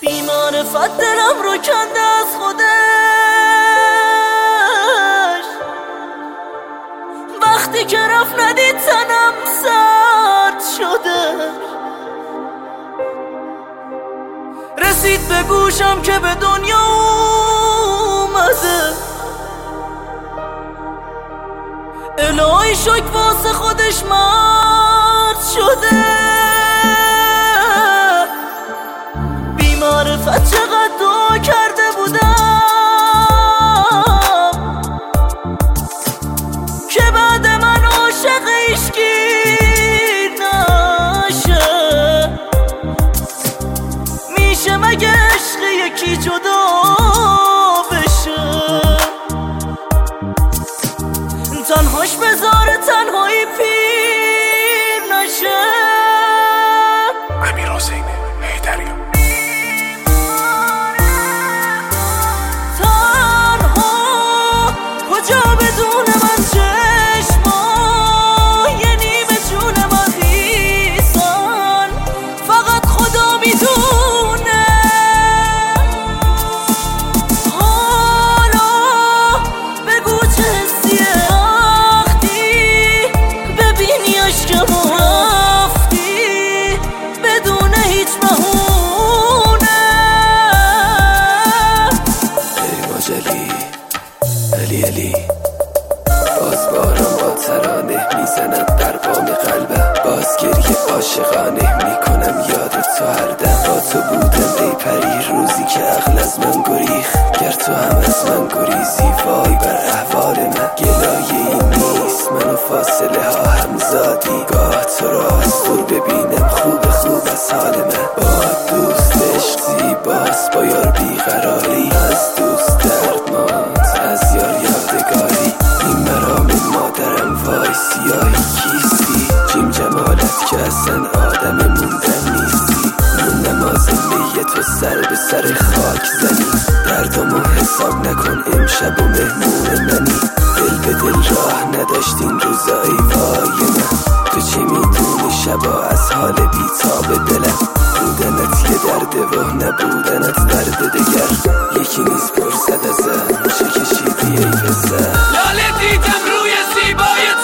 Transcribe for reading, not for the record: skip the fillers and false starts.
بی‌معرفت دلم رو کنده از خودش، وقتی که رفت ندید تنم سرد شده، رسید به گوشم که به دنیا اومده، الهی شک واسه خودش مرد شده. بی‌معرفت چقدر دعا کرده بودم که بعد من عاشق عشقی نشه. میشه مگه عشق یکی جدا بشه؟ تنهاش بذاره تنهایی پیر نشه. امیر حسین حیدری. تنها کجا بدون من چشما یه نیمه جون من خیسن، فقط خدا میدونه. حالا بگو چه حسیه ببینی عشقمو رفتی بدون هیچ بهونه. ای ماجلی علی علی، باز باران با ترانه میزند در بام قلبم، باز گریه عاشقانه میکنم یادت تو هر دم. با تو بودم ای پری روزی که عقل از من گریخ، گر تو هم از من گریزی وای بر احوال من. گلایه این نیست منو فاصله ها هم زادی، گاه تو را از دور ببینم خوب خوب از حال من. با دوست عشق زیباست با یار بیقراری، از دوست دردناک از یار یادگاری. این مرام مادرم وای سیاهی کیستی، جیم جمالت که اصلا آدم موندن نیستی. نون نماز می تو سر به سر خاک زنی، دردمو حساب نکن امشب و مهمون منی. دل به دل راه نداشتین روزایی وای من، تو چی میدونی شبا از حال بیتاب دلم. بودنت یه درده و نبودنت درد دگر، یکی نیست پرسد ازم چه کشیدی ای پسر. لاله دیدم روی زیبای